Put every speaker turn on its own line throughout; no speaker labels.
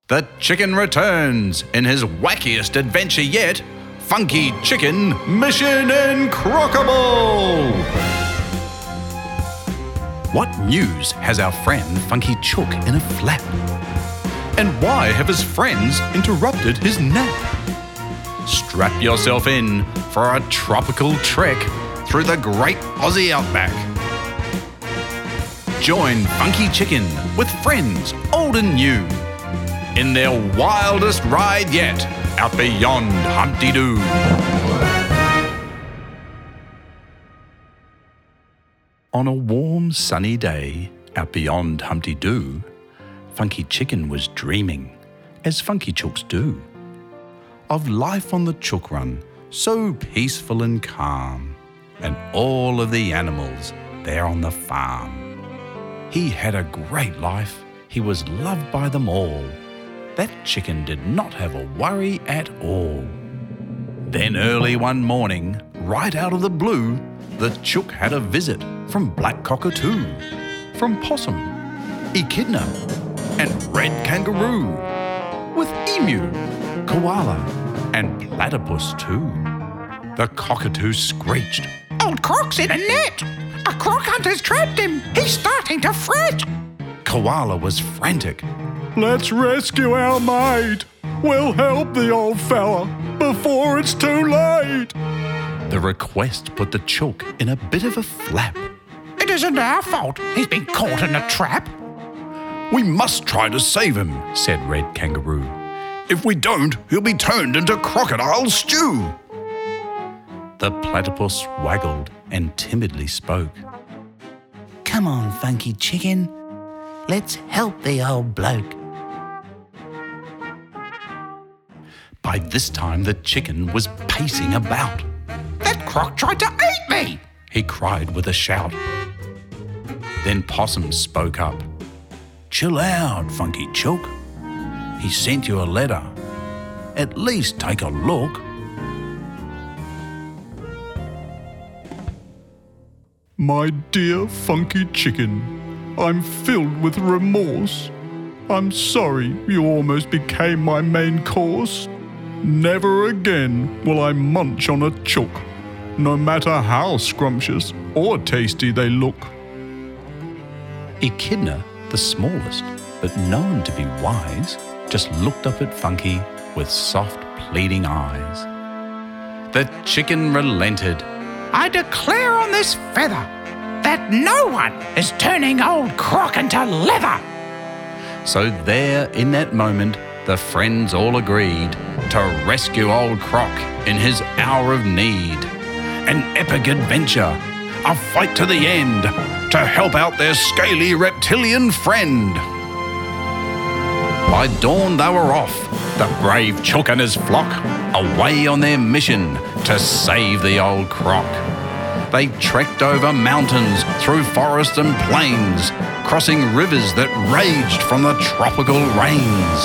The chicken returns in his wackiest adventure yet, Funky Chicken Mission Incrockable! What news has our friend Funky Chook in a flap? And why have his friends interrupted his nap? Strap yourself in for a tropical trek through the great Aussie outback. Join Funky Chicken with friends old and new in their wildest ride yet out beyond Humpty Doo. On a warm sunny day out beyond Humpty Doo, Funky Chicken was dreaming, as Funky Chooks do, of life on the Chook Run, so peaceful and calm, and all of the animals there on the farm. He had a great life. He was loved by them all. That chicken did not have a worry at all. Then early one morning, right out of the blue, the Chook had a visit from Black Cockatoo, from Possum, Echidna, and Red Kangaroo, with Emu, Koala, and Platypus too. The Cockatoo screeched,
"Old Croc's in a net! A croc hunter's trapped him! He's starting to fret!"
Koala was frantic.
"Let's rescue our mate! We'll help the old fella before it's too late!"
The request put the Chook in a bit of a flap.
"It isn't our fault he's been caught in a trap."
"We must try to save him," said Red Kangaroo. "If we don't, he'll be turned into crocodile stew." The Platypus waggled and timidly spoke.
"Come on, Funky Chicken. Let's help the old bloke."
By this time, the chicken was pacing about.
"That croc tried to eat me!"
he cried with a shout. Then Possum spoke up. "Chill out, Funky Chook. He sent you a letter. At least take a look."
My dear Funky Chicken, I'm filled with remorse. I'm sorry you almost became my main course. Never again will I munch on a chook, no matter how scrumptious or tasty they look.
Echidna, the smallest, but known to be wise, just looked up at Funky with soft, pleading eyes. The chicken relented.
"I declare on this feather that no one is turning old Croc into leather."
So there, in that moment, the friends all agreed to rescue old Croc in his hour of need. An epic adventure, a fight to the end, to help out their scaly reptilian friend. By dawn they were off, the brave Chook and his flock, away on their mission to save the old Croc. They trekked over mountains, through forests and plains, crossing rivers that raged from the tropical rains.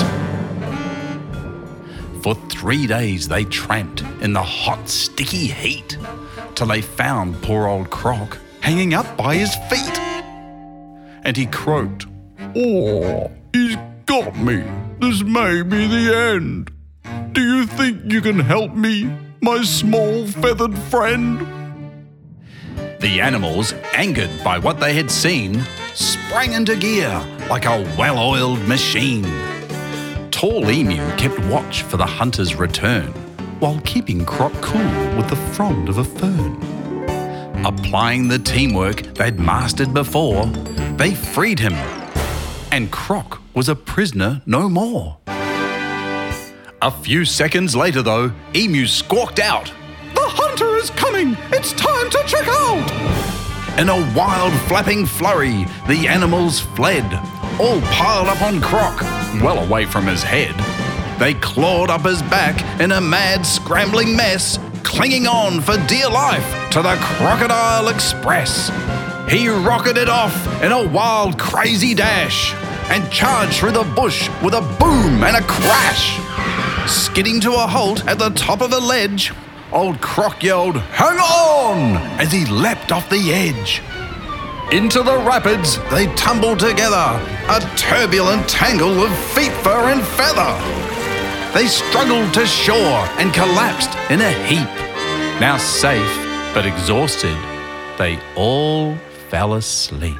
For 3 days they tramped in the hot, sticky heat, till they found poor old Croc hanging up by his feet. And he croaked,
"Oh, he's got me. This may be the end. Do you think you can help me, my small feathered friend?"
The animals, angered by what they had seen, sprang into gear like a well-oiled machine. Tall Emu kept watch for the hunter's return, while keeping Croc cool with the frond of a fern. Applying the teamwork they'd mastered before, they freed him, and Croc was a prisoner no more. A few seconds later, though, Emu squawked out, "The hunter is coming! It's time to check out!" In a wild flapping flurry, the animals fled, all piled up on Croc, well away from his head. They clawed up his back in a mad scrambling mess, clinging on for dear life to the Crocodile Express. He rocketed off in a wild, crazy dash and charged through the bush with a boom and a crash. Skidding to a halt at the top of a ledge, old Croc yelled, "Hang on!" as he leapt off the edge. Into the rapids they tumbled together, a turbulent tangle of feet, fur and feather. They struggled to shore and collapsed in a heap. Now safe but exhausted, they all fell asleep.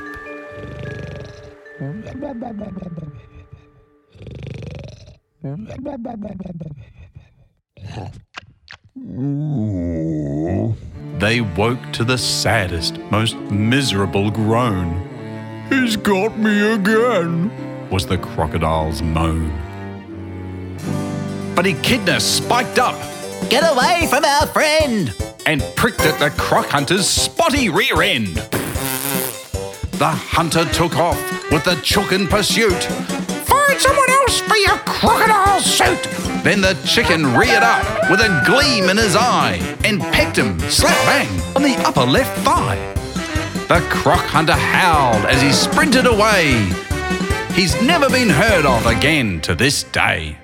They woke to the saddest, most miserable groan.
He's got me again,
was the crocodile's moan. But Echidna spiked up
Get away from our friend!
and pricked at the croc hunter's spotty rear end. The hunter took off with the chook in pursuit.
Find someone else for your crocodile suit.
Then the chicken reared up with a gleam in his eye and pecked him slap bang on the upper left thigh. The croc hunter howled as he sprinted away. He's never been heard of again to this day.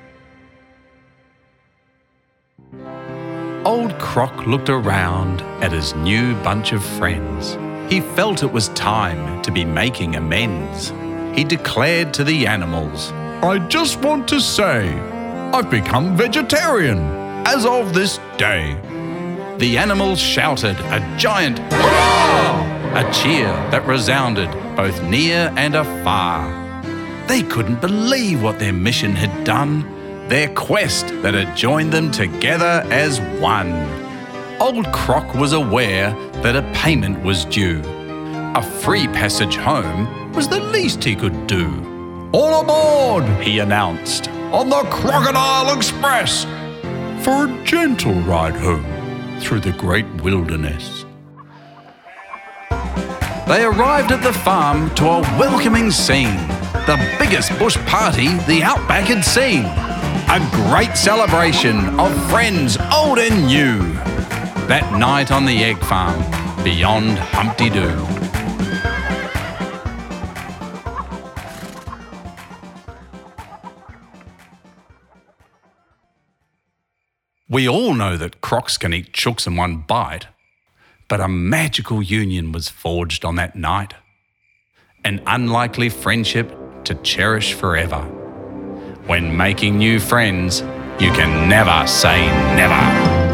Old Croc looked around at his new bunch of friends. He felt it was time to be making amends. He declared to the animals,
I just want to say, I've become vegetarian as of this day.
The animals shouted a giant hurrah, a cheer that resounded both near and afar. They couldn't believe what their mission had done, their quest that had joined them together as one. Old Croc was aware that a payment was due. A free passage home was the least he could do.
All aboard,
He announced.
on the Crocodile Express for a gentle ride home through the great wilderness.
They arrived at the farm to a welcoming scene, the biggest bush party the Outback had seen. A great celebration of friends old and new. That night on the egg farm beyond Humpty Doo. We all know that crocs can eat chooks in one bite, but a magical union was forged on that night. An unlikely friendship to cherish forever. When making new friends, you can never say never.